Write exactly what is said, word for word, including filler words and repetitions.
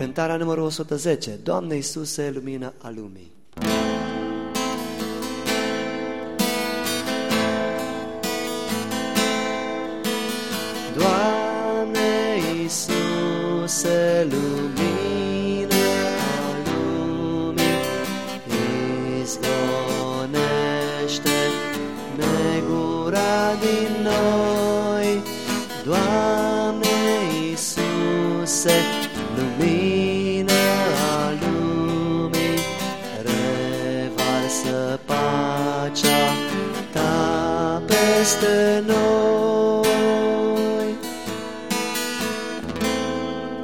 Cântarea numărul o sută zece. Doamne Iisuse, lumină a lumii. Doamne Iisuse, lumină a lumii, izgonește negura din noi. Doamne Iisuse, lumină a lumii, revarsă pacea Ta peste noi.